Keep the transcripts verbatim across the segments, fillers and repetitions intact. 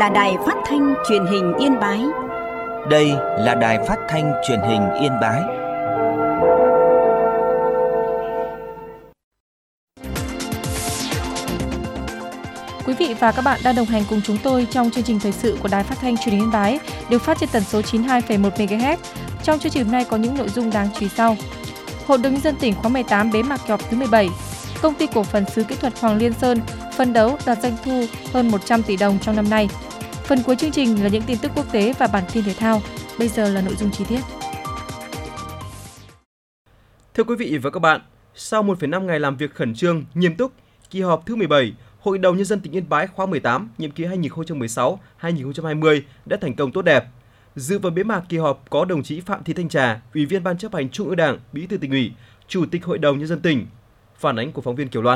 là Đài Phát thanh Truyền hình Yên Bái. Đây là Đài Phát thanh Truyền hình Yên Bái. Quý vị và các bạn đang đồng hành cùng chúng tôi trong chương trình thời sự của Đài Phát thanh Truyền hình Yên Bái, được phát trên tần số chín mươi hai phẩy một mê ga héc. Trong chương trình hôm nay có những nội dung đáng chú ý sau. Hội đồng nhân dân tỉnh khóa mười tám bế mạc kỳ họp thứ mười bảy. Công ty cổ phần sứ kỹ thuật Hoàng Liên Sơn phấn đấu đạt doanh thu hơn một trăm tỷ đồng trong năm nay. Phần cuối chương trình là những tin tức quốc tế và bản tin thể thao. Bây giờ là nội dung chi tiết. Thưa quý vị và các bạn, sau một phẩy năm ngày làm việc khẩn trương, nghiêm túc, kỳ họp thứ mười bảy, Hội đồng nhân dân tỉnh Yên Bái khóa mười tám, nhiệm kỳ hai nghìn không trăm mười sáu đến hai nghìn không trăm hai mươi đã thành công tốt đẹp. Dự và bế mạc kỳ họp có đồng chí Phạm Thị Thanh Trà, Ủy viên Ban Chấp hành Trung ương Đảng, Bí thư Tỉnh ủy, Chủ tịch Hội đồng nhân dân tỉnh. Phản ánh của phóng viên Kiều Loan.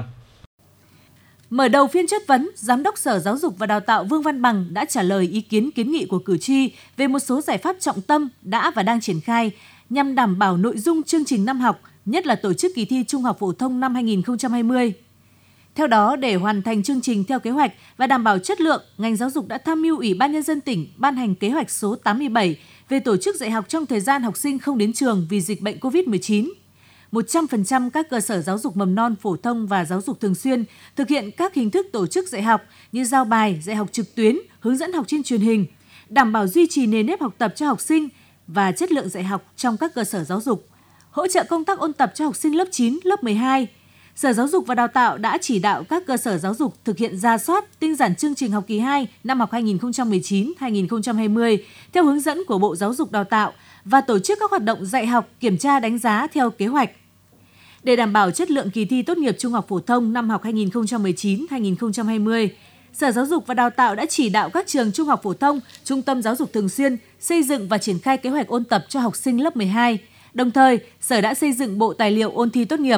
Mở đầu phiên chất vấn, Giám đốc Sở Giáo dục và Đào tạo Vương Văn Bằng đã trả lời ý kiến kiến nghị của cử tri về một số giải pháp trọng tâm đã và đang triển khai nhằm đảm bảo nội dung chương trình năm học, nhất là tổ chức kỳ thi Trung học phổ thông năm hai nghìn không trăm hai mươi. Theo đó, để hoàn thành chương trình theo kế hoạch và đảm bảo chất lượng, ngành giáo dục đã tham mưu Ủy ban Nhân dân tỉnh ban hành kế hoạch số tám mươi bảy về tổ chức dạy học trong thời gian học sinh không đến trường vì dịch bệnh covid mười chín. một trăm phần trăm các cơ sở giáo dục mầm non, phổ thông và giáo dục thường xuyên thực hiện các hình thức tổ chức dạy học như giao bài, dạy học trực tuyến, hướng dẫn học trên truyền hình, đảm bảo duy trì nền nếp học tập cho học sinh và chất lượng dạy học trong các cơ sở giáo dục, hỗ trợ công tác ôn tập cho học sinh lớp chín, lớp mười hai. Sở Giáo dục và Đào tạo đã chỉ đạo các cơ sở giáo dục thực hiện rà soát, tinh giản chương trình học kỳ hai năm học hai nghìn không trăm mười chín đến hai nghìn không trăm hai mươi theo hướng dẫn của Bộ Giáo dục Đào tạo và tổ chức các hoạt động dạy học, kiểm tra đánh giá theo kế hoạch. Để đảm bảo chất lượng kỳ thi tốt nghiệp trung học phổ thông năm học hai nghìn không trăm mười chín đến hai nghìn không trăm hai mươi, Sở Giáo dục và Đào tạo đã chỉ đạo các trường trung học phổ thông, trung tâm giáo dục thường xuyên xây dựng và triển khai kế hoạch ôn tập cho học sinh lớp mười hai. Đồng thời, Sở đã xây dựng bộ tài liệu ôn thi tốt nghiệp.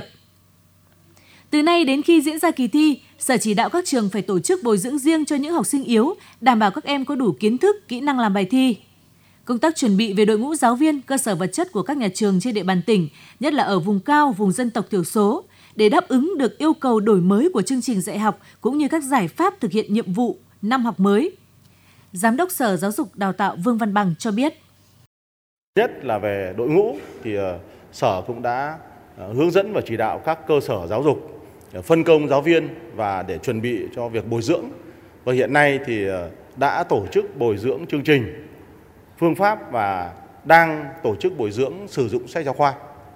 Từ nay đến khi diễn ra kỳ thi, Sở chỉ đạo các trường phải tổ chức bồi dưỡng riêng cho những học sinh yếu, đảm bảo các em có đủ kiến thức, kỹ năng làm bài thi. Công tác chuẩn bị về đội ngũ giáo viên, cơ sở vật chất của các nhà trường trên địa bàn tỉnh, nhất là ở vùng cao, vùng dân tộc thiểu số, để đáp ứng được yêu cầu đổi mới của chương trình dạy học cũng như các giải pháp thực hiện nhiệm vụ năm học mới. Giám đốc Sở Giáo dục Đào tạo Vương Văn Bằng cho biết. Nhất là về đội ngũ thì Sở cũng đã hướng dẫn và chỉ đạo các cơ sở giáo dục phân công giáo viên và để chuẩn bị cho việc bồi dưỡng. Và hiện nay thì đã tổ chức bồi dưỡng chương trình, phương pháp và đang tổ chức bồi dưỡng sử dụng sách giáo khoa.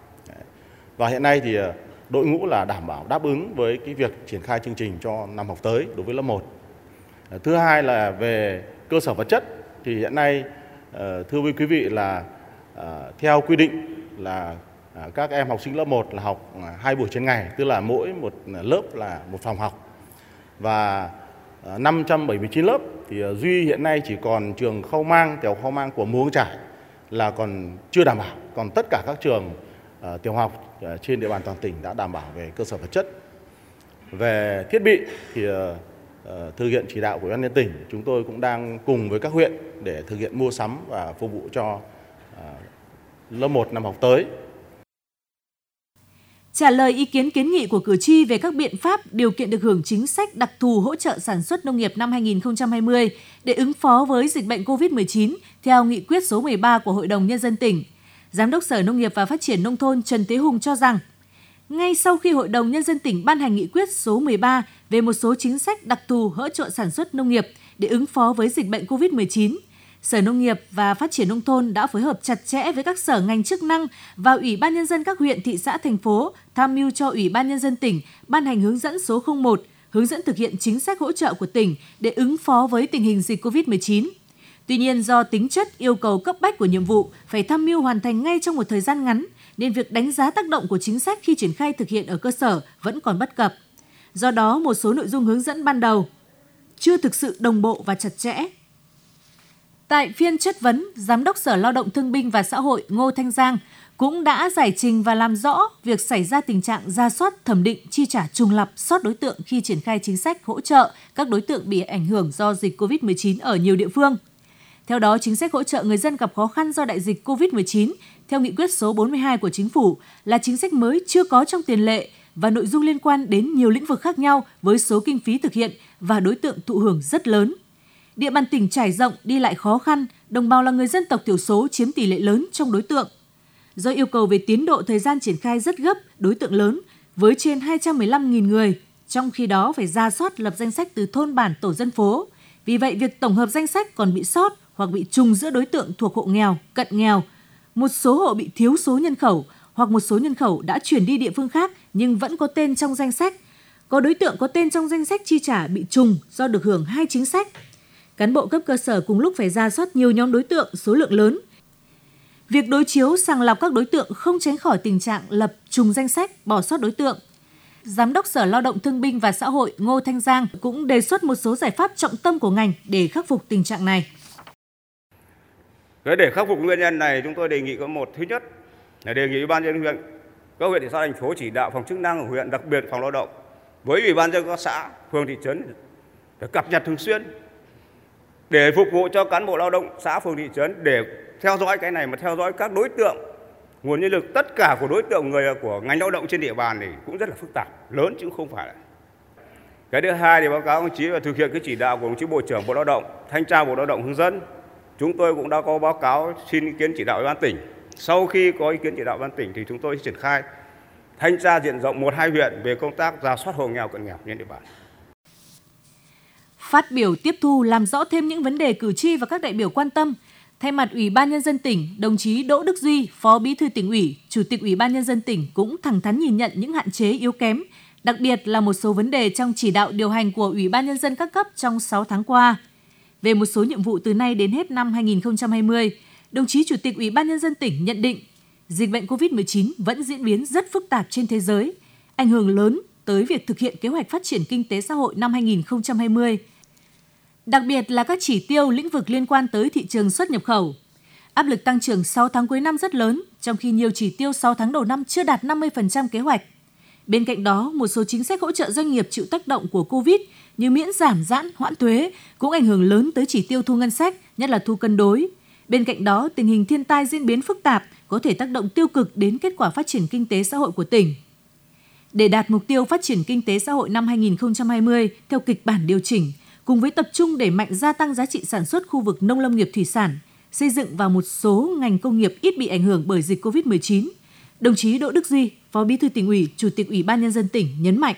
Và hiện nay thì đội ngũ là đảm bảo đáp ứng với cái việc triển khai chương trình cho năm học tới đối với lớp một. Thứ hai là về cơ sở vật chất thì hiện nay thưa quý vị là theo quy định là các em học sinh lớp một là học hai buổi trên ngày, tức là mỗi một lớp là một phòng học. Và năm trăm bảy mươi chín lớp thì duy hiện nay chỉ còn trường Khâu Mang, tiểu Khâu Mang của Mù Căng Chải là còn chưa đảm bảo. Còn tất cả các trường uh, tiểu học uh, trên địa bàn toàn tỉnh đã đảm bảo về cơ sở vật chất. Về thiết bị thì uh, uh, thực hiện chỉ đạo của Ủy ban nhân dân tỉnh, chúng tôi cũng đang cùng với các huyện để thực hiện mua sắm và phục vụ cho uh, lớp một năm học tới. Trả lời ý kiến kiến nghị của cử tri về các biện pháp, điều kiện được hưởng chính sách đặc thù hỗ trợ sản xuất nông nghiệp năm hai nghìn không trăm hai mươi để ứng phó với dịch bệnh covid mười chín theo nghị quyết số mười ba của Hội đồng Nhân dân tỉnh, Giám đốc Sở Nông nghiệp và Phát triển Nông thôn Trần Thế Hùng cho rằng, ngay sau khi Hội đồng Nhân dân tỉnh ban hành nghị quyết số mười ba về một số chính sách đặc thù hỗ trợ sản xuất nông nghiệp để ứng phó với dịch bệnh covid mười chín, Sở Nông nghiệp và Phát triển Nông thôn đã phối hợp chặt chẽ với các sở ngành chức năng và Ủy ban Nhân dân các huyện, thị xã, thành phố tham mưu cho Ủy ban Nhân dân tỉnh ban hành hướng dẫn số không một, hướng dẫn thực hiện chính sách hỗ trợ của tỉnh để ứng phó với tình hình dịch covid mười chín. Tuy nhiên, do tính chất yêu cầu cấp bách của nhiệm vụ phải tham mưu hoàn thành ngay trong một thời gian ngắn, nên việc đánh giá tác động của chính sách khi triển khai thực hiện ở cơ sở vẫn còn bất cập. Do đó, một số nội dung hướng dẫn ban đầu chưa thực sự đồng bộ và chặt chẽ. Tại phiên chất vấn, Giám đốc Sở Lao động Thương binh và Xã hội Ngô Thanh Giang cũng đã giải trình và làm rõ việc xảy ra tình trạng rà soát, thẩm định, chi trả trùng lặp, sót đối tượng khi triển khai chính sách hỗ trợ các đối tượng bị ảnh hưởng do dịch covid mười chín ở nhiều địa phương. Theo đó, chính sách hỗ trợ người dân gặp khó khăn do đại dịch covid mười chín theo nghị quyết số bốn mươi hai của Chính phủ là chính sách mới chưa có trong tiền lệ và nội dung liên quan đến nhiều lĩnh vực khác nhau với số kinh phí thực hiện và đối tượng thụ hưởng rất lớn. Địa bàn tỉnh trải rộng, đi lại khó khăn, đồng bào là người dân tộc thiểu số chiếm tỷ lệ lớn trong đối tượng. Do yêu cầu về tiến độ thời gian triển khai rất gấp, đối tượng lớn, với trên hai trăm mười lăm nghìn người, trong khi đó phải rà soát lập danh sách từ thôn bản tổ dân phố. Vì vậy, việc tổng hợp danh sách còn bị sót hoặc bị trùng giữa đối tượng thuộc hộ nghèo, cận nghèo. Một số hộ bị thiếu số nhân khẩu hoặc một số nhân khẩu đã chuyển đi địa phương khác nhưng vẫn có tên trong danh sách. Có đối tượng có tên trong danh sách chi trả bị trùng do được hưởng hai chính sách. Cán bộ cấp cơ sở cùng lúc phải rà soát nhiều nhóm đối tượng số lượng lớn. Việc đối chiếu sàng lọc các đối tượng không tránh khỏi tình trạng lập trùng danh sách, bỏ sót đối tượng. Giám đốc Sở Lao động Thương binh và Xã hội Ngô Thanh Giang cũng đề xuất một số giải pháp trọng tâm của ngành để khắc phục tình trạng này. Để khắc phục nguyên nhân này, chúng tôi đề nghị có một, thứ nhất là đề nghị Ủy ban nhân dân huyện, các huyện thị xã thành phố chỉ đạo phòng chức năng của huyện, đặc biệt phòng lao động với Ủy ban nhân dân các xã, phường, thị trấn phải cập nhật thường xuyên để phục vụ cho cán bộ lao động xã, phường, thị trấn để theo dõi cái này, mà theo dõi các đối tượng nguồn nhân lực, tất cả của đối tượng người của ngành lao động trên địa bàn này cũng rất là phức tạp, lớn chứ không phải là. Cái thứ hai thì báo cáo đồng chí là thực hiện cái chỉ đạo của đồng chí Bộ trưởng Bộ Lao động, Thanh tra Bộ Lao động hướng dẫn. Chúng tôi cũng đã có báo cáo xin ý kiến chỉ đạo Ủy ban tỉnh. Sau khi có ý kiến chỉ đạo Ủy ban tỉnh thì chúng tôi sẽ triển khai thanh tra diện rộng một hai huyện về công tác rà soát hộ nghèo cận nghèo trên địa bàn. Phát biểu tiếp thu làm rõ thêm những vấn đề cử tri và các đại biểu quan tâm, thay mặt Ủy ban Nhân dân tỉnh, đồng chí Đỗ Đức Duy, Phó Bí thư Tỉnh ủy, Chủ tịch Ủy ban Nhân dân tỉnh cũng thẳng thắn nhìn nhận những hạn chế yếu kém, đặc biệt là một số vấn đề trong chỉ đạo điều hành của Ủy ban Nhân dân các cấp trong sáu tháng qua. Về một số nhiệm vụ từ nay đến hết năm hai nghìn không trăm hai mươi, đồng chí Chủ tịch Ủy ban Nhân dân tỉnh nhận định dịch bệnh covid mười chín vẫn diễn biến rất phức tạp trên thế giới, ảnh hưởng lớn tới việc thực hiện kế hoạch phát triển kinh tế xã hội năm hai nghìn không trăm hai mươi. Đặc biệt là các chỉ tiêu lĩnh vực liên quan tới thị trường xuất nhập khẩu. Áp lực tăng trưởng sáu tháng cuối năm rất lớn, trong khi nhiều chỉ tiêu sáu tháng đầu năm chưa đạt năm mươi phần trăm kế hoạch. Bên cạnh đó, một số chính sách hỗ trợ doanh nghiệp chịu tác động của Covid như miễn giảm giãn, hoãn thuế cũng ảnh hưởng lớn tới chỉ tiêu thu ngân sách, nhất là thu cân đối. Bên cạnh đó, tình hình thiên tai diễn biến phức tạp có thể tác động tiêu cực đến kết quả phát triển kinh tế xã hội của tỉnh. Để đạt mục tiêu phát triển kinh tế xã hội năm hai nghìn không trăm hai mươi theo kịch bản điều chỉnh, cùng với tập trung đẩy mạnh gia tăng giá trị sản xuất khu vực nông lâm nghiệp thủy sản, xây dựng vào một số ngành công nghiệp ít bị ảnh hưởng bởi dịch covid mười chín, đồng chí Đỗ Đức Duy, Phó Bí thư Tỉnh ủy, Chủ tịch Ủy ban Nhân dân tỉnh nhấn mạnh.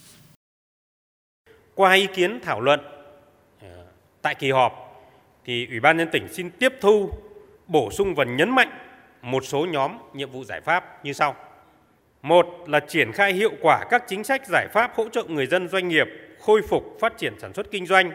Qua ý kiến thảo luận tại kỳ họp, thì Ủy ban Nhân dân tỉnh xin tiếp thu, bổ sung và nhấn mạnh một số nhóm nhiệm vụ giải pháp như sau. Một là triển khai hiệu quả các chính sách giải pháp hỗ trợ người dân doanh nghiệp khôi phục phát triển sản xuất kinh doanh,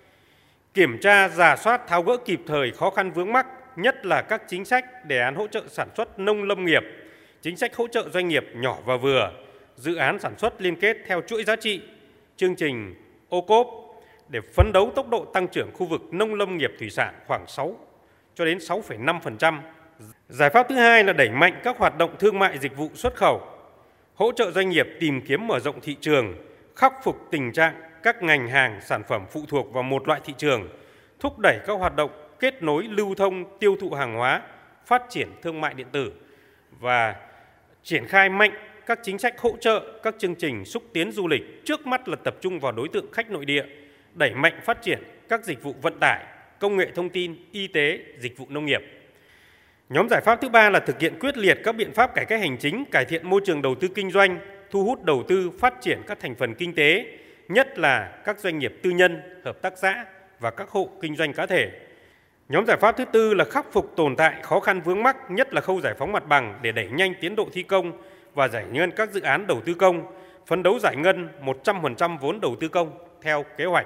kiểm tra, rà soát, tháo gỡ kịp thời khó khăn vướng mắc, nhất là các chính sách đề án hỗ trợ sản xuất nông lâm nghiệp, chính sách hỗ trợ doanh nghiệp nhỏ và vừa, dự án sản xuất liên kết theo chuỗi giá trị, chương trình ô cốp để phấn đấu tốc độ tăng trưởng khu vực nông lâm nghiệp thủy sản khoảng sáu cho đến sáu phẩy năm phần trăm. Giải pháp thứ hai là đẩy mạnh các hoạt động thương mại dịch vụ xuất khẩu, hỗ trợ doanh nghiệp tìm kiếm mở rộng thị trường, khắc phục tình trạng các ngành hàng sản phẩm phụ thuộc vào một loại thị trường, thúc đẩy các hoạt động kết nối lưu thông tiêu thụ hàng hóa, phát triển thương mại điện tử và triển khai mạnh các chính sách hỗ trợ, các chương trình xúc tiến du lịch, trước mắt là tập trung vào đối tượng khách nội địa, đẩy mạnh phát triển các dịch vụ vận tải, công nghệ thông tin, y tế, dịch vụ nông nghiệp. Nhóm giải pháp thứ ba là thực hiện quyết liệt các biện pháp cải cách hành chính, cải thiện môi trường đầu tư kinh doanh, thu hút đầu tư, phát triển các thành phần kinh tế, nhất là các doanh nghiệp tư nhân, hợp tác xã và các hộ kinh doanh cá thể. Nhóm giải pháp thứ tư là khắc phục tồn tại khó khăn vướng mắc, nhất là khâu giải phóng mặt bằng để đẩy nhanh tiến độ thi công và giải ngân các dự án đầu tư công, phấn đấu giải ngân một trăm phần trăm vốn đầu tư công theo kế hoạch.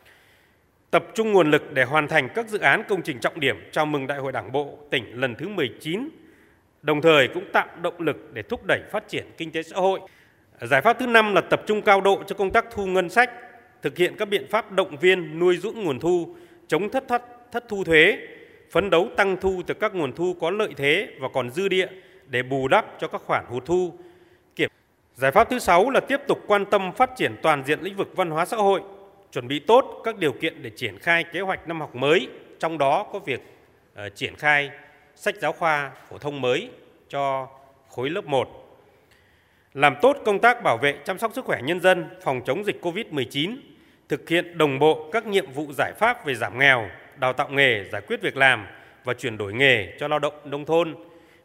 Tập trung nguồn lực để hoàn thành các dự án công trình trọng điểm chào mừng Đại hội Đảng bộ tỉnh lần thứ mười chín, đồng thời cũng tạo động lực để thúc đẩy phát triển kinh tế xã hội. Giải pháp thứ năm là tập trung cao độ cho công tác thu ngân sách, thực hiện các biện pháp động viên nuôi dưỡng nguồn thu, chống thất thoát thất thu thuế, phấn đấu tăng thu từ các nguồn thu có lợi thế và còn dư địa để bù đắp cho các khoản hụt thu. Kiểm. Giải pháp thứ sáu là tiếp tục quan tâm phát triển toàn diện lĩnh vực văn hóa xã hội, chuẩn bị tốt các điều kiện để triển khai kế hoạch năm học mới, trong đó có việc uh, triển khai sách giáo khoa phổ thông mới cho khối lớp một. Làm tốt công tác bảo vệ chăm sóc sức khỏe nhân dân, phòng chống dịch covid mười chín, thực hiện đồng bộ các nhiệm vụ giải pháp về giảm nghèo, đào tạo nghề, giải quyết việc làm và chuyển đổi nghề cho lao động nông thôn.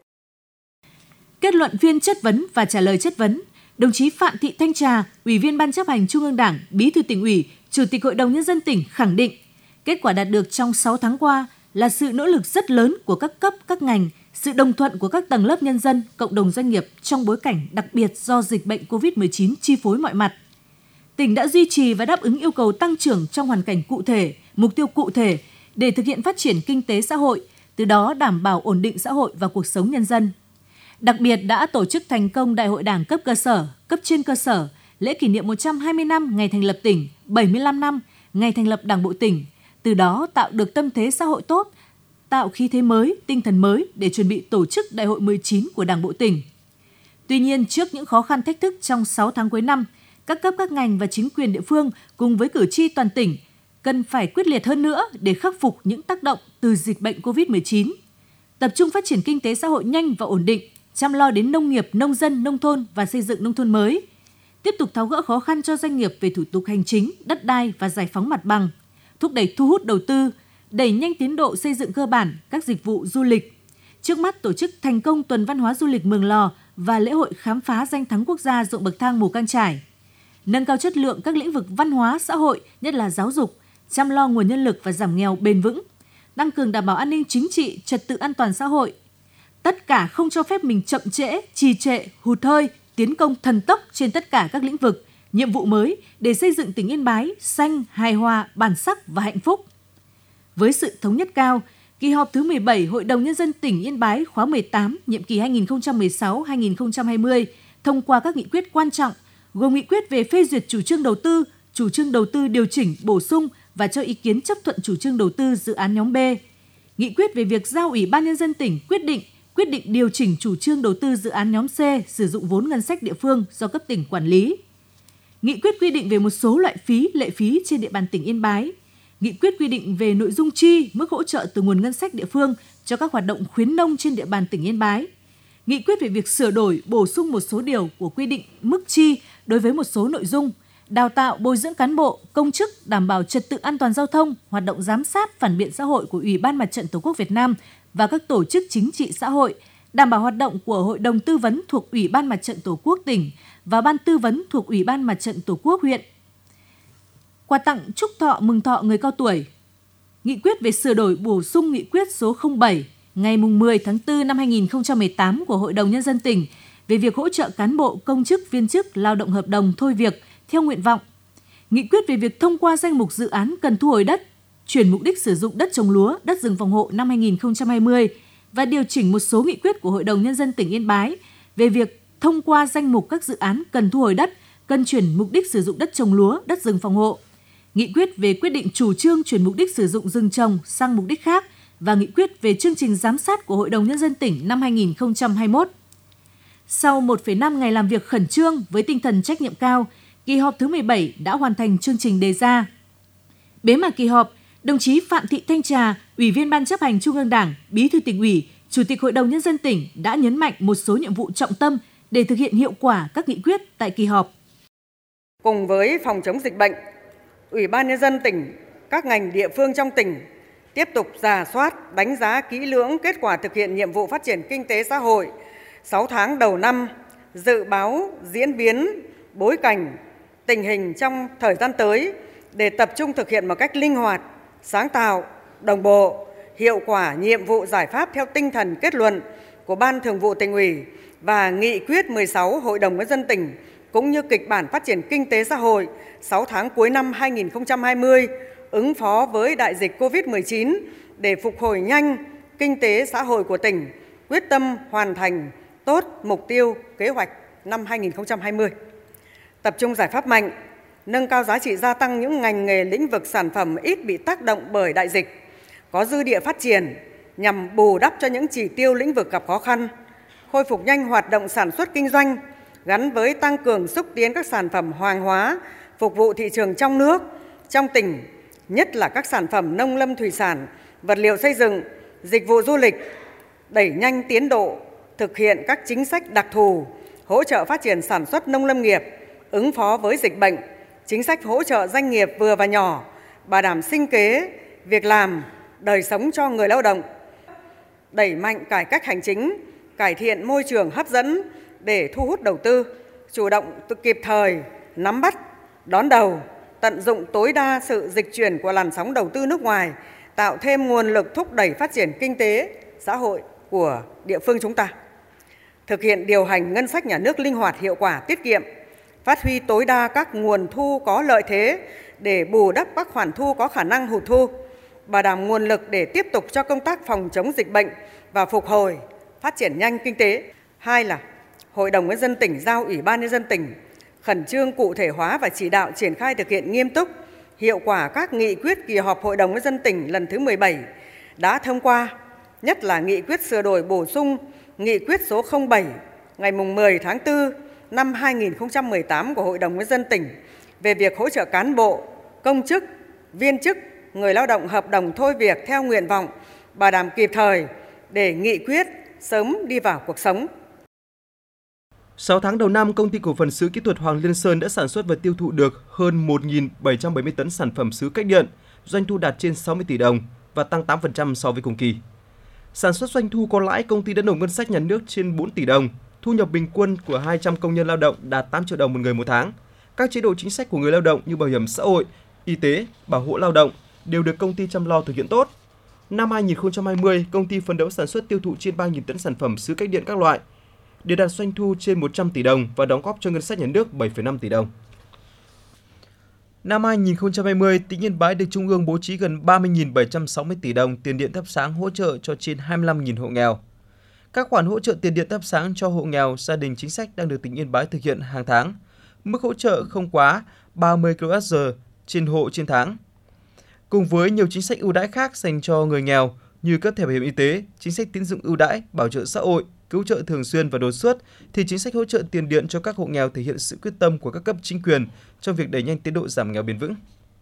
Kết luận phiên chất vấn và trả lời chất vấn, đồng chí Phạm Thị Thanh Trà, Ủy viên Ban Chấp hành Trung ương Đảng, Bí thư Tỉnh ủy, Chủ tịch Hội đồng Nhân dân tỉnh khẳng định, kết quả đạt được trong sáu tháng qua là sự nỗ lực rất lớn của các cấp, các ngành, sự đồng thuận của các tầng lớp nhân dân, cộng đồng doanh nghiệp trong bối cảnh đặc biệt do dịch bệnh cô vít mười chín chi phối mọi mặt. Tỉnh đã duy trì và đáp ứng yêu cầu tăng trưởng trong hoàn cảnh cụ thể, mục tiêu cụ thể để thực hiện phát triển kinh tế xã hội, từ đó đảm bảo ổn định xã hội và cuộc sống nhân dân. Đặc biệt đã tổ chức thành công Đại hội Đảng cấp cơ sở, cấp trên cơ sở, lễ kỷ niệm một trăm hai mươi năm ngày thành lập tỉnh, bảy mươi lăm năm ngày thành lập Đảng bộ tỉnh, từ đó tạo được tâm thế xã hội tốt, tạo khí thế mới, tinh thần mới để chuẩn bị tổ chức Đại hội mười chín của Đảng bộ tỉnh. Tuy nhiên, trước những khó khăn thách thức trong sáu tháng cuối năm, các cấp các ngành và chính quyền địa phương cùng với cử tri toàn tỉnh cần phải quyết liệt hơn nữa để khắc phục những tác động từ dịch bệnh cô vít mười chín. Tập trung phát triển kinh tế xã hội nhanh và ổn định, chăm lo đến nông nghiệp, nông dân, nông thôn và xây dựng nông thôn mới. Tiếp tục tháo gỡ khó khăn cho doanh nghiệp về thủ tục hành chính, đất đai và giải phóng mặt bằng, thúc đẩy thu hút đầu tư, đẩy nhanh tiến độ xây dựng cơ bản các dịch vụ du lịch. Trước mắt tổ chức thành công tuần văn hóa du lịch Mường Lò và lễ hội khám phá danh thắng quốc gia ruộng bậc thang Mù Cang Chải. Nâng cao chất lượng các lĩnh vực văn hóa, xã hội, nhất là giáo dục, chăm lo nguồn nhân lực và giảm nghèo bền vững, tăng cường đảm bảo an ninh chính trị, trật tự an toàn xã hội. Tất cả không cho phép mình chậm trễ, trì trệ, hụt hơi, tiến công thần tốc trên tất cả các lĩnh vực, nhiệm vụ mới để xây dựng tỉnh Yên Bái xanh, hài hòa, bản sắc và hạnh phúc. Với sự thống nhất cao, kỳ họp thứ mười bảy Hội đồng Nhân dân tỉnh Yên Bái khóa mười tám, nhiệm kỳ hai nghìn không trăm mười sáu đến hai nghìn không trăm hai mươi, thông qua các nghị quyết quan trọng, gồm nghị quyết về phê duyệt chủ trương đầu tư, chủ trương đầu tư điều chỉnh, bổ sung và cho ý kiến chấp thuận chủ trương đầu tư dự án nhóm B, nghị quyết về việc giao Ủy ban Nhân dân tỉnh quyết định quyết định điều chỉnh chủ trương đầu tư dự án nhóm C sử dụng vốn ngân sách địa phương do cấp tỉnh quản lý, nghị quyết quy định về một số loại phí, lệ phí trên địa bàn tỉnh Yên Bái, nghị quyết quy định về nội dung chi, mức hỗ trợ từ nguồn ngân sách địa phương cho các hoạt động khuyến nông trên địa bàn tỉnh Yên Bái, nghị quyết về việc sửa đổi, bổ sung một số điều của quy định mức chi đối với một số nội dung, đào tạo, bồi dưỡng cán bộ, công chức, đảm bảo trật tự an toàn giao thông, hoạt động giám sát, phản biện xã hội của Ủy ban Mặt trận Tổ quốc Việt Nam và các tổ chức chính trị xã hội, đảm bảo hoạt động của Hội đồng Tư vấn thuộc Ủy ban Mặt trận Tổ quốc tỉnh và Ban Tư vấn thuộc Ủy ban Mặt trận Tổ quốc huyện. Quà tặng chúc thọ mừng thọ người cao tuổi. Nghị quyết về sửa đổi bổ sung nghị quyết số không bảy ngày mười tháng tư năm hai nghìn không trăm mười tám của Hội đồng Nhân dân tỉnh về việc hỗ trợ cán bộ, công chức, viên chức lao động hợp đồng thôi việc theo nguyện vọng. Nghị quyết về việc thông qua danh mục dự án cần thu hồi đất, chuyển mục đích sử dụng đất trồng lúa, đất rừng phòng hộ năm hai nghìn không trăm hai mươi và điều chỉnh một số nghị quyết của Hội đồng Nhân dân tỉnh Yên Bái về việc thông qua danh mục các dự án cần thu hồi đất, cần chuyển mục đích sử dụng đất trồng lúa, đất rừng phòng hộ. Nghị quyết về quyết định chủ trương chuyển mục đích sử dụng rừng trồng sang mục đích khác và nghị quyết về chương trình giám sát của Hội đồng Nhân dân tỉnh năm hai nghìn không trăm hai mươi mốt. Sau một phẩy năm ngày làm việc khẩn trương với tinh thần trách nhiệm cao, kỳ họp thứ mười bảy đã hoàn thành chương trình đề ra. Bế mạc kỳ họp, đồng chí Phạm Thị Thanh Trà, Ủy viên Ban Chấp hành Trung ương Đảng, Bí thư Tỉnh ủy, Chủ tịch Hội đồng Nhân dân tỉnh đã nhấn mạnh một số nhiệm vụ trọng tâm để thực hiện hiệu quả các nghị quyết tại kỳ họp. Cùng với phòng chống dịch bệnh, Ủy ban Nhân dân tỉnh, các ngành địa phương trong tỉnh tiếp tục rà soát, đánh giá kỹ lưỡng kết quả thực hiện nhiệm vụ phát triển kinh tế xã hội sáu tháng đầu năm, dự báo diễn biến, bối cảnh, tình hình trong thời gian tới để tập trung thực hiện một cách linh hoạt, sáng tạo, đồng bộ, hiệu quả nhiệm vụ giải pháp theo tinh thần kết luận của Ban Thường vụ Tỉnh ủy và Nghị quyết mười sáu Hội đồng Nhân dân tỉnh cũng như kịch bản phát triển kinh tế xã hội sáu tháng cuối năm hai nghìn không trăm hai mươi ứng phó với đại dịch cô vít mười chín để phục hồi nhanh kinh tế xã hội của tỉnh, quyết tâm hoàn thành tốt mục tiêu kế hoạch năm hai nghìn không trăm hai mươi. Tập trung giải pháp mạnh, nâng cao giá trị gia tăng những ngành nghề lĩnh vực sản phẩm ít bị tác động bởi đại dịch, có dư địa phát triển nhằm bù đắp cho những chỉ tiêu lĩnh vực gặp khó khăn, khôi phục nhanh hoạt động sản xuất kinh doanh gắn với tăng cường xúc tiến các sản phẩm hàng hóa phục vụ thị trường trong nước, trong tỉnh, nhất là các sản phẩm nông lâm thủy sản, vật liệu xây dựng, dịch vụ du lịch, đẩy nhanh tiến độ thực hiện các chính sách đặc thù, hỗ trợ phát triển sản xuất nông lâm nghiệp, ứng phó với dịch bệnh, chính sách hỗ trợ doanh nghiệp vừa và nhỏ, bảo đảm sinh kế, việc làm, đời sống cho người lao động, đẩy mạnh cải cách hành chính, cải thiện môi trường hấp dẫn để thu hút đầu tư, chủ động kịp thời nắm bắt, đón đầu, tận dụng tối đa sự dịch chuyển của làn sóng đầu tư nước ngoài, tạo thêm nguồn lực thúc đẩy phát triển kinh tế, xã hội của địa phương chúng ta. Thực hiện điều hành ngân sách nhà nước linh hoạt, hiệu quả, tiết kiệm, phát huy tối đa các nguồn thu có lợi thế để bù đắp các khoản thu có khả năng hụt thu, bảo đảm nguồn lực để tiếp tục cho công tác phòng chống dịch bệnh và phục hồi, phát triển nhanh kinh tế. Hai là Hội đồng Nhân dân tỉnh giao Ủy ban Nhân dân tỉnh khẩn trương cụ thể hóa và chỉ đạo triển khai thực hiện nghiêm túc, hiệu quả các nghị quyết kỳ họp Hội đồng Nhân dân tỉnh lần thứ mười bảy đã thông qua, nhất là nghị quyết sửa đổi bổ sung nghị quyết số không bảy ngày mười tháng tư năm hai nghìn không trăm mười tám của Hội đồng Nhân dân tỉnh về việc hỗ trợ cán bộ, công chức, viên chức, người lao động hợp đồng thôi việc theo nguyện vọng, bảo đảm kịp thời để nghị quyết sớm đi vào cuộc sống. sáu tháng đầu năm, Công ty Cổ phần Sứ Kỹ thuật Hoàng Liên Sơn đã sản xuất và tiêu thụ được hơn một nghìn bảy trăm bảy mươi tấn sản phẩm sứ cách điện, doanh thu đạt trên sáu mươi tỷ đồng và tăng tám phần trăm so với cùng kỳ. Sản xuất doanh thu có lãi, công ty đã nộp ngân sách nhà nước trên bốn tỷ đồng, thu nhập bình quân của hai trăm công nhân lao động đạt tám triệu đồng một người một tháng. Các chế độ chính sách của người lao động như bảo hiểm xã hội, y tế, bảo hộ lao động đều được công ty chăm lo thực hiện tốt. Năm hai nghìn không trăm hai mươi, công ty phấn đấu sản xuất tiêu thụ trên ba nghìn tấn sản phẩm sứ cách điện các loại, để đạt doanh thu trên một trăm tỷ đồng và đóng góp cho ngân sách nhà nước bảy phẩy năm tỷ đồng. Năm hai nghìn không trăm hai mươi, tỉnh Yên Bái được Trung ương bố trí gần ba mươi nghìn bảy trăm sáu mươi tỷ đồng tiền điện thắp sáng hỗ trợ cho trên hai mươi lăm nghìn hộ nghèo. Các khoản hỗ trợ tiền điện thắp sáng cho hộ nghèo, gia đình chính sách đang được tỉnh Yên Bái thực hiện hàng tháng. Mức hỗ trợ không quá ba mươi ki lô oát giờ trên hộ trên tháng. Cùng với nhiều chính sách ưu đãi khác dành cho người nghèo như cấp thẻ bảo hiểm y tế, chính sách tín dụng ưu đãi, bảo trợ xã hội, cứu trợ thường xuyên và đột xuất, thì chính sách hỗ trợ tiền điện cho các hộ nghèo thể hiện sự quyết tâm của các cấp chính quyền trong việc đẩy nhanh tiến độ giảm nghèo bền vững.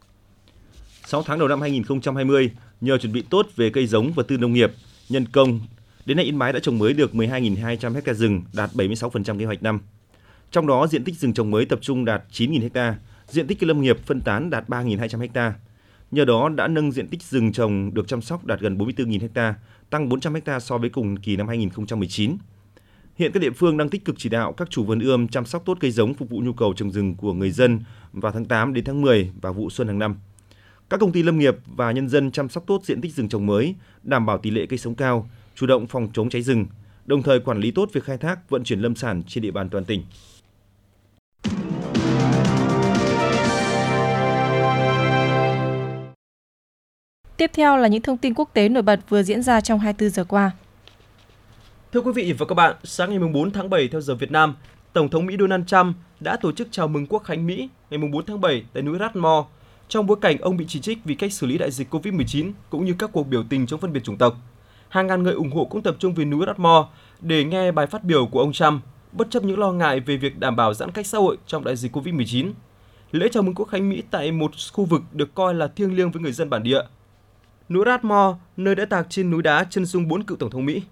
sáu tháng đầu năm hai nghìn không trăm hai mươi, nhờ chuẩn bị tốt về cây giống và tư nông nghiệp, nhân công, đến nay Yên Bái đã trồng mới được mười hai nghìn hai trăm héc ta rừng, đạt bảy mươi sáu phần trăm kế hoạch năm. Trong đó, diện tích rừng trồng mới tập trung đạt chín nghìn héc ta, diện tích cây lâm nghiệp phân tán đạt ba nghìn hai trăm héc ta. Nhờ đó đã nâng diện tích rừng trồng được chăm sóc đạt gần bốn mươi tư nghìn héc ta, tăng bốn trăm héc ta so với cùng kỳ năm hai nghìn không trăm mười chín. Hiện các địa phương đang tích cực chỉ đạo các chủ vườn ươm chăm sóc tốt cây giống phục vụ nhu cầu trồng rừng của người dân vào tháng tám đến tháng mười và vụ xuân hàng năm. Các công ty lâm nghiệp và nhân dân chăm sóc tốt diện tích rừng trồng mới, đảm bảo tỷ lệ cây sống cao, chủ động phòng chống cháy rừng, đồng thời quản lý tốt việc khai thác, vận chuyển lâm sản trên địa bàn toàn tỉnh. Tiếp theo là những thông tin quốc tế nổi bật vừa diễn ra trong hai mươi tư giờ qua. Thưa quý vị và các bạn, sáng ngày bốn tháng bảy theo giờ Việt Nam, Tổng thống Mỹ Donald Trump đã tổ chức chào mừng Quốc khánh Mỹ ngày bốn tháng bảy tại núi Rushmore, trong bối cảnh ông bị chỉ trích vì cách xử lý đại dịch covid mười chín cũng như các cuộc biểu tình chống phân biệt chủng tộc. Hàng ngàn người ủng hộ cũng tập trung về núi Rushmore để nghe bài phát biểu của ông Trump, bất chấp những lo ngại về việc đảm bảo giãn cách xã hội trong đại dịch covid mười chín. Lễ chào mừng Quốc khánh Mỹ tại một khu vực được coi là thiêng liêng với người dân bản địa. Núi Rushmore, nơi đã tạc trên núi đá chân dung bốn cựu tổng thống Mỹ.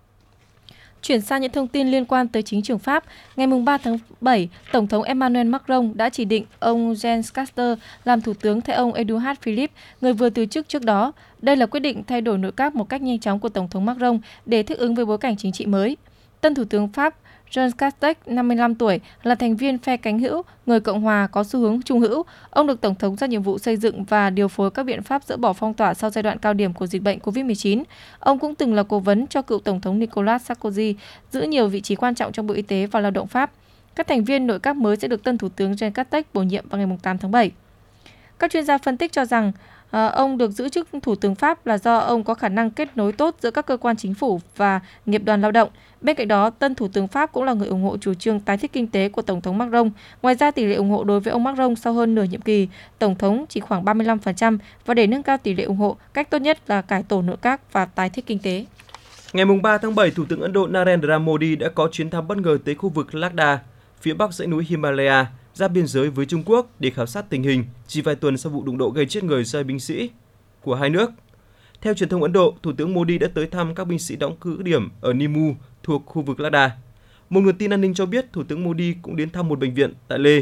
Chuyển sang những thông tin liên quan tới chính trường Pháp, ngày ba tháng bảy, Tổng thống Emmanuel Macron đã chỉ định ông Jean Castex làm thủ tướng thay ông Edouard Philippe, người vừa từ chức trước đó. Đây là quyết định thay đổi nội các một cách nhanh chóng của Tổng thống Macron để thích ứng với bối cảnh chính trị mới. Tân Thủ tướng Pháp Jean Castex, năm mươi lăm tuổi, là thành viên phe cánh hữu, người Cộng hòa có xu hướng trung hữu. Ông được Tổng thống giao nhiệm vụ xây dựng và điều phối các biện pháp dỡ bỏ phong tỏa sau giai đoạn cao điểm của dịch bệnh covid mười chín. Ông cũng từng là cố vấn cho cựu Tổng thống Nicolas Sarkozy, giữ nhiều vị trí quan trọng trong Bộ Y tế và Lao động Pháp. Các thành viên nội các mới sẽ được tân Thủ tướng Jean Castex bổ nhiệm vào ngày tám tháng bảy. Các chuyên gia phân tích cho rằng À, ông được giữ chức Thủ tướng Pháp là do ông có khả năng kết nối tốt giữa các cơ quan chính phủ và nghiệp đoàn lao động. Bên cạnh đó, tân Thủ tướng Pháp cũng là người ủng hộ chủ trương tái thiết kinh tế của Tổng thống Macron. Ngoài ra, tỷ lệ ủng hộ đối với ông Macron sau hơn nửa nhiệm kỳ Tổng thống chỉ khoảng ba mươi lăm phần trăm, và để nâng cao tỷ lệ ủng hộ, cách tốt nhất là cải tổ nội các và tái thiết kinh tế. Ngày ba tháng bảy, Thủ tướng Ấn Độ Narendra Modi đã có chuyến thăm bất ngờ tới khu vực Ladakh, phía bắc dãy núi Himalaya, giáp biên giới với Trung Quốc để khảo sát tình hình chỉ vài tuần sau vụ đụng độ gây chết người giữa binh sĩ của hai nước. Theo truyền thông Ấn Độ, Thủ tướng Modi đã tới thăm các binh sĩ đóng cứ điểm ở Nimu thuộc khu vực Ladakh. Một nguồn tin an ninh cho biết Thủ tướng Modi cũng đến thăm một bệnh viện tại Leh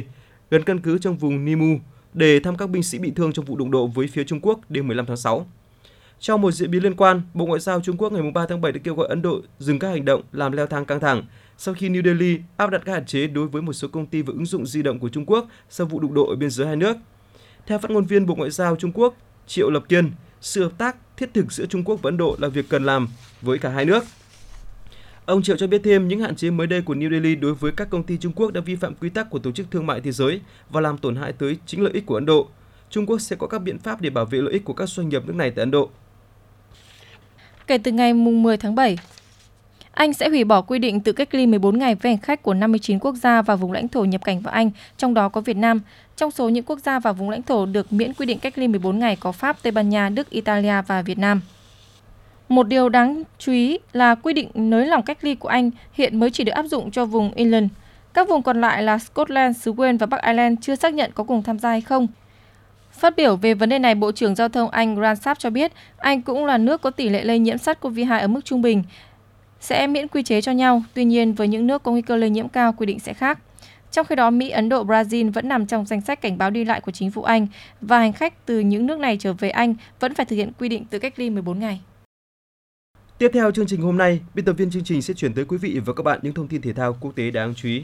gần căn cứ trong vùng Nimu để thăm các binh sĩ bị thương trong vụ đụng độ với phía Trung Quốc đêm mười lăm tháng sáu. Trong một diễn biến liên quan, Bộ Ngoại giao Trung Quốc ngày ba tháng bảy đã kêu gọi Ấn Độ dừng các hành động làm leo thang căng thẳng sau khi New Delhi áp đặt các hạn chế đối với một số công ty và ứng dụng di động của Trung Quốc sau vụ đụng độ ở biên giới hai nước. Theo phát ngôn viên Bộ Ngoại giao Trung Quốc Triệu Lập Kiên, sự hợp tác thiết thực giữa Trung Quốc và Ấn Độ là việc cần làm với cả hai nước. Ông Triệu cho biết thêm những hạn chế mới đây của New Delhi đối với các công ty Trung Quốc đã vi phạm quy tắc của Tổ chức Thương mại Thế giới và làm tổn hại tới chính lợi ích của Ấn Độ. Trung Quốc sẽ có các biện pháp để bảo vệ lợi ích của các doanh nghiệp nước này tại Ấn Độ. Kể từ ngày mười tháng bảy, Anh sẽ hủy bỏ quy định tự cách ly mười bốn ngày với hành khách của năm mươi chín quốc gia và vùng lãnh thổ nhập cảnh vào Anh, trong đó có Việt Nam. Trong số những quốc gia và vùng lãnh thổ được miễn quy định cách ly mười bốn ngày có Pháp, Tây Ban Nha, Đức, Italia và Việt Nam. Một điều đáng chú ý là quy định nới lỏng cách ly của Anh hiện mới chỉ được áp dụng cho vùng England. Các vùng còn lại là Scotland, xứ Wales và Bắc Ireland chưa xác nhận có cùng tham gia hay không. Phát biểu về vấn đề này, Bộ trưởng Giao thông Anh Grant Shapps cho biết Anh cũng là nước có tỷ lệ lây nhiễm SARS-xê o vê hai ở mức trung bình, sẽ miễn quy chế cho nhau. Tuy nhiên, với những nước có nguy cơ lây nhiễm cao, quy định sẽ khác. Trong khi đó, Mỹ, Ấn Độ, Brazil vẫn nằm trong danh sách cảnh báo đi lại của chính phủ Anh và hành khách từ những nước này trở về Anh vẫn phải thực hiện quy định tự cách ly mười bốn ngày. Tiếp theo chương trình hôm nay, biên tập viên chương trình sẽ chuyển tới quý vị và các bạn những thông tin thể thao quốc tế đáng chú ý.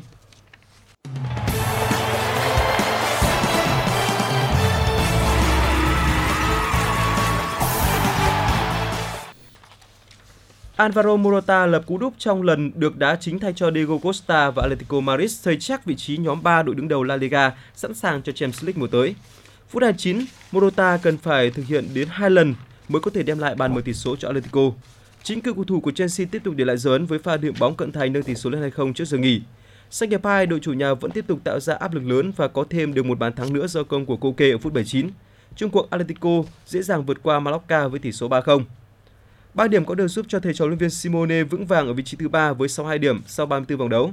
Alvaro Morata lập cú đúp trong lần được đá chính thay cho Diego Costa và Atletico Madrid xây chắc vị trí nhóm ba đội đứng đầu La Liga, sẵn sàng cho Champions League mùa tới. Phút hai mươi chín, Morata cần phải thực hiện đến hai lần mới có thể đem lại bàn mở tỷ số cho Atletico. Chính cựu cầu thủ của Chelsea tiếp tục để lại dấu ấn với pha điểm bóng cận thành nâng tỷ số lên hai không trước giờ nghỉ. Xanh đẹp hai, đội chủ nhà vẫn tiếp tục tạo ra áp lực lớn và có thêm được một bàn thắng nữa do công của Koke ở phút bảy mươi chín. Chung cuộc Atletico dễ dàng vượt qua Mallorca với tỷ số ba không. ba điểm có được giúp cho thầy trò huấn luyện viên Simone vững vàng ở vị trí thứ ba với sáu mươi hai điểm sau ba mươi tư vòng đấu.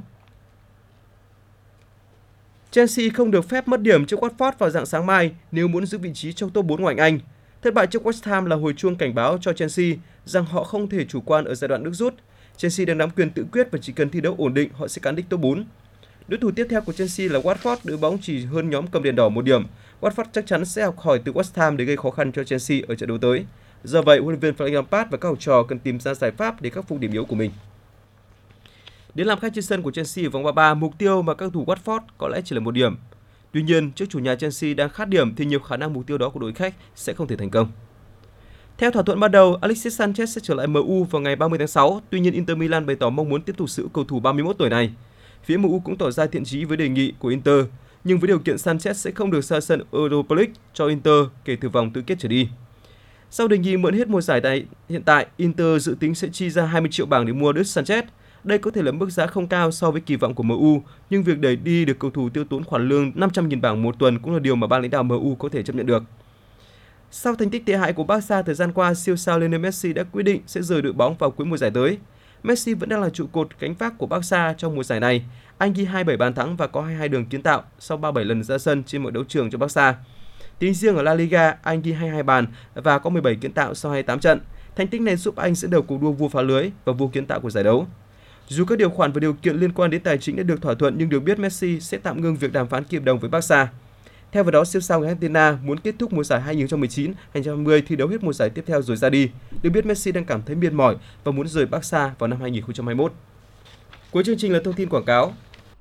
Chelsea không được phép mất điểm trước Watford vào rạng sáng mai nếu muốn giữ vị trí trong top bốn ngoại hạng Anh. Thất bại trước West Ham là hồi chuông cảnh báo cho Chelsea rằng họ không thể chủ quan ở giai đoạn nước rút. Chelsea đang nắm quyền tự quyết và chỉ cần thi đấu ổn định họ sẽ cán đích top bốn. Đối thủ tiếp theo của Chelsea là Watford, đội bóng chỉ hơn nhóm cầm đèn đỏ một điểm. Watford chắc chắn sẽ học hỏi từ West Ham để gây khó khăn cho Chelsea ở trận đấu tới. Do vậy, huấn luyện viên Frank Lampard và các học trò cần tìm ra giải pháp để khắc phục điểm yếu của mình. Đến làm khách trên sân của Chelsea ở vòng ba mươi ba, mục tiêu mà các cầu thủ Watford có lẽ chỉ là một điểm. Tuy nhiên, trước chủ nhà Chelsea đang khát điểm thì nhiều khả năng mục tiêu đó của đội khách sẽ không thể thành công. Theo thỏa thuận ban đầu, Alexis Sanchez sẽ trở lại em u vào ngày ba mươi tháng sáu. Tuy nhiên, Inter Milan bày tỏ mong muốn tiếp tục giữ cầu thủ ba mươi mốt tuổi này. Phía em u cũng tỏ ra thiện chí với đề nghị của Inter, nhưng với điều kiện Sanchez sẽ không được ra sân Europa League cho Inter kể từ vòng tứ kết trở đi. Sau đề nghị mượn hết mùa giải tại hiện tại, Inter dự tính sẽ chi ra hai mươi triệu bảng để mua đứt Sanchez. Đây có thể là mức giá không cao so với kỳ vọng của em u, nhưng việc đẩy đi được cầu thủ tiêu tốn khoản lương năm trăm nghìn bảng một tuần cũng là điều mà ban lãnh đạo em u có thể chấp nhận được. Sau thành tích tệ hại của Barca thời gian qua, siêu sao Lionel Messi đã quyết định sẽ rời đội bóng vào cuối mùa giải tới. Messi vẫn đang là trụ cột cánh vác của Barca trong mùa giải này. Anh ghi hai mươi bảy bàn thắng và có hai mươi hai đường kiến tạo sau ba mươi bảy lần ra sân trên mọi đấu trường cho Barca. Tính riêng ở La Liga, anh ghi hai mươi hai bàn và có mười bảy kiến tạo sau hai mươi tám trận. Thành tích này giúp anh dẫn đầu cuộc đua vua phá lưới và vua kiến tạo của giải đấu. Dù các điều khoản và điều kiện liên quan đến tài chính đã được thỏa thuận, nhưng được biết Messi sẽ tạm ngưng việc đàm phán ký hợp đồng với Barca. Theo vào đó, siêu sao người Argentina muốn kết thúc mùa giải hai nghìn không trăm mười chín hai nghìn không trăm hai mươi thi đấu hết mùa giải tiếp theo rồi ra đi. Được biết Messi đang cảm thấy mệt mỏi và muốn rời Barca vào năm hai nghìn không trăm hai mươi mốt. Cuối chương trình là thông tin quảng cáo.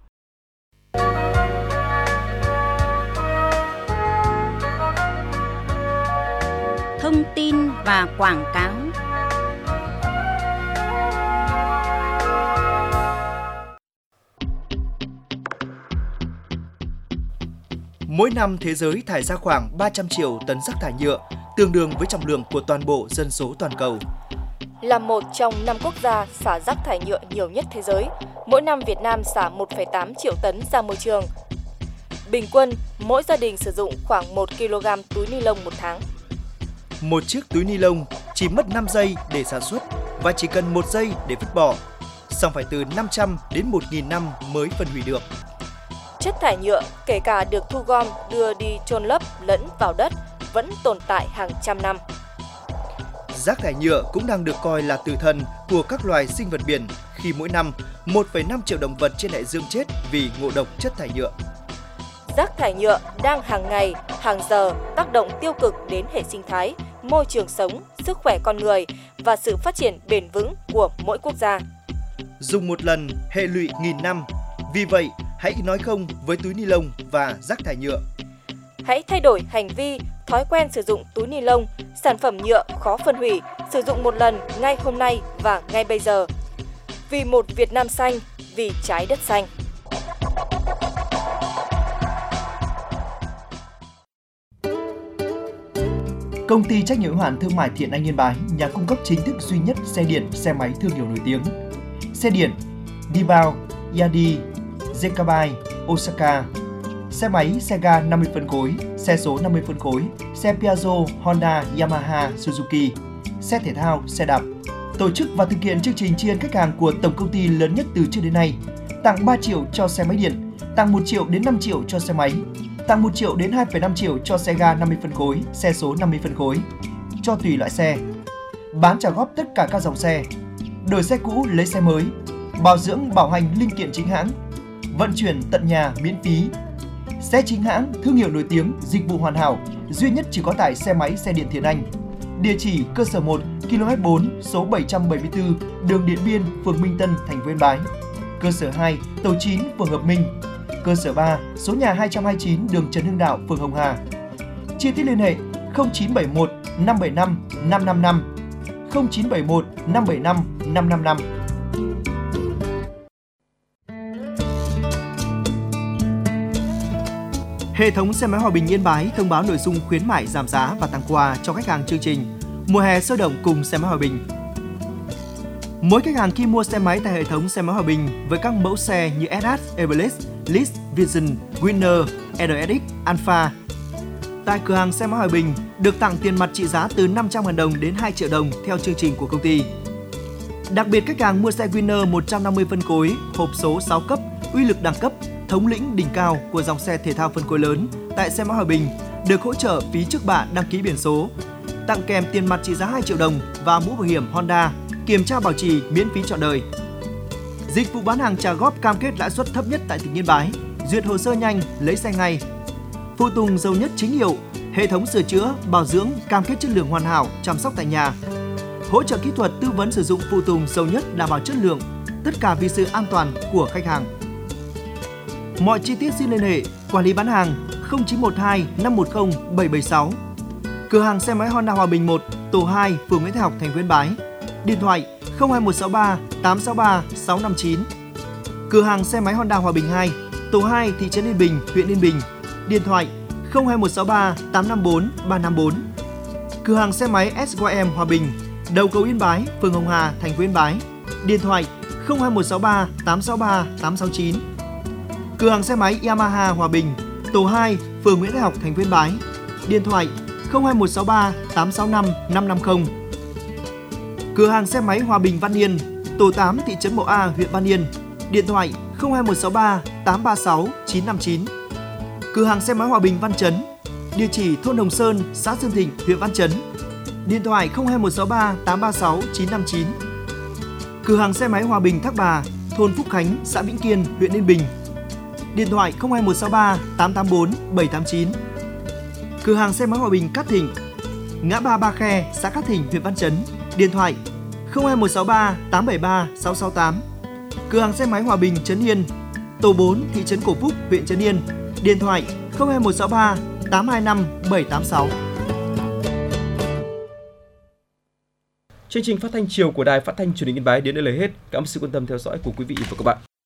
Thông tin và quảng cáo. Mỗi năm thế giới thải ra khoảng ba trăm triệu tấn rác thải nhựa, tương đương với trọng lượng của toàn bộ dân số toàn cầu. Là một trong năm quốc gia xả rác thải nhựa nhiều nhất thế giới, mỗi năm Việt Nam xả một phẩy tám triệu tấn ra môi trường. Bình quân, mỗi gia đình sử dụng khoảng một ki lô gam túi ni lông một tháng. Một chiếc túi ni lông chỉ mất năm giây để sản xuất và chỉ cần một giây để vứt bỏ, song phải từ năm trăm đến một nghìn năm mới phân hủy được. Chất thải nhựa, kể cả được thu gom, đưa đi chôn lấp lẫn vào đất, vẫn tồn tại hàng trăm năm. Rác thải nhựa cũng đang được coi là tử thần của các loài sinh vật biển khi mỗi năm một phẩy năm triệu động vật trên đại dương chết vì ngộ độc chất thải nhựa. rác thải nhựa đang hàng ngày, hàng giờ tác động tiêu cực đến hệ sinh thái, môi trường sống, sức khỏe con người và sự phát triển bền vững của mỗi quốc gia. Dùng một lần, hệ lụy nghìn năm. Vì vậy, hãy nói không với túi ni lông và rác thải nhựa. Hãy thay đổi hành vi, thói quen sử dụng túi ni lông, sản phẩm nhựa khó phân hủy, sử dụng một lần ngay hôm nay và ngay bây giờ. Vì một Việt Nam xanh, vì trái đất xanh. Công ty trách nhiệm hữu hạn thương mại Thiện Anh Yên Bái, nhà cung cấp chính thức duy nhất xe điện, xe máy thương hiệu nổi tiếng. Xe điện Dibao, Yadi, Zekabai, Osaka. Xe máy, xe ga năm mươi phân khối, xe số năm mươi phân khối, xe Piaggio, Honda, Yamaha, Suzuki, xe thể thao, xe đạp. Tổ chức và thực hiện chương trình tri ân khách hàng của tổng công ty lớn nhất từ trước đến nay. Tặng ba triệu cho xe máy điện, tặng một triệu đến năm triệu cho xe máy, tặng một triệu đến hai phẩy năm triệu cho xe ga năm mươi phân khối, xe số năm mươi phân khối, cho tùy loại xe. Bán trả góp tất cả các dòng xe, đổi xe cũ lấy xe mới, bảo dưỡng bảo hành linh kiện chính hãng, vận chuyển tận nhà miễn phí. Xe chính hãng, thương hiệu nổi tiếng, dịch vụ hoàn hảo, duy nhất chỉ có tại xe máy xe điện Thiện Anh. Địa chỉ cơ sở một, ki lô mét bốn, số bảy trăm bảy mươi tư, đường Điện Biên, phường Minh Tân, thành phố Yên Bái. Cơ sở hai, tổ chín, phường Hợp Minh. Cơ sở ba, số nhà hai trăm hai mươi chín, đường Trần Hưng Đạo, phường Hồng Hà. Chi tiết liên hệ không chín bảy một năm bảy năm năm năm năm, không chín bảy một năm bảy năm năm năm năm. Hệ thống xe máy Hòa Bình Yên Bái thông báo nội dung khuyến mại giảm giá và tặng quà cho khách hàng chương trình Mùa hè sôi động cùng xe máy Hòa Bình. Mỗi khách hàng khi mua xe máy tại hệ thống xe máy Hòa Bình với các mẫu xe như ét hát, Everest, List, Vision, Winner, rờ ét ích, Alpha. Tại cửa hàng xe máy Hòa Bình được tặng tiền mặt trị giá từ năm trăm nghìn đồng đến hai triệu đồng theo chương trình của công ty. Đặc biệt khách hàng mua xe Winner một trăm năm mươi phân khối, hộp số sáu cấp, uy lực đẳng cấp, thống lĩnh đỉnh cao của dòng xe thể thao phân khối lớn tại xe máy Hòa Bình được hỗ trợ phí trước bạ đăng ký biển số, tặng kèm tiền mặt trị giá hai triệu đồng và mũ bảo hiểm Honda, kiểm tra bảo trì miễn phí trọn đời. Dịch vụ bán hàng trả góp cam kết lãi suất thấp nhất tại tỉnh Yên Bái, duyệt hồ sơ nhanh, lấy xe ngay. Phụ tùng giàu nhất chính hiệu, hệ thống sửa chữa, bảo dưỡng, cam kết chất lượng hoàn hảo, chăm sóc tại nhà. Hỗ trợ kỹ thuật tư vấn sử dụng phụ tùng giàu nhất đảm bảo chất lượng, tất cả vì sự an toàn của khách hàng. Mọi chi tiết xin liên hệ quản lý bán hàng không chín một hai năm một không bảy bảy sáu. Cửa hàng xe máy Honda Hòa Bình một, tổ hai, phường Nguyễn Thái Học, thành phố Yên Bái. Điện thoại không hai một sáu ba tám sáu ba sáu năm chín. Cửa hàng xe máy Honda Hòa Bình hai, tổ hai, thị trấn Yên Bình, huyện Yên Bình. Điện thoại không hai một sáu ba tám năm bốn ba năm bốn. Cửa hàng xe máy ét y em Hòa Bình, đầu cầu Yên Bái, phường Hồng Hà, thành phố Yên Bái. Điện thoại không hai một sáu ba tám sáu ba tám sáu chín. Cửa hàng xe máy Yamaha Hòa Bình, tổ hai, phường Nguyễn Thái Học, thành phố Yên Bái. Điện thoại không hai một sáu ba tám sáu năm năm năm không. Cửa hàng xe máy Hòa Bình Văn Yên, tổ tám, thị trấn Mậu A, huyện Văn Yên. Điện thoại không hai một sáu ba tám ba sáu chín năm chín. Cửa hàng xe máy Hòa Bình Văn Chấn, địa chỉ thôn Đồng Sơn, xã Dương Thịnh, huyện Văn Chấn. Điện thoại không hai một sáu ba tám ba sáu chín năm chín. Cửa hàng xe máy Hòa Bình Thác Bà, thôn Phúc Khánh, xã Vĩnh Kiên, huyện Yên Bình. Điện thoại không hai một sáu ba tám tám bốn bảy tám chín. Cửa hàng xe máy Hòa Bình Cát Thịnh, ngã ba Ba Khe, xã Cát Thịnh, huyện Văn Chấn. Điện thoại không hai một sáu ba tám bảy ba sáu sáu tám. Cửa hàng xe máy Hòa Bình Trấn Yên, tổ bốn, thị trấn Cổ Phúc, huyện Trấn Yên. Điện thoại không hai một sáu ba tám hai năm bảy tám sáu. Chương trình phát thanh chiều của Đài Phát thanh Truyền hình Yên Bái đến đây là hết. Cảm ơn sự quan tâm theo dõi của quý vị và các bạn.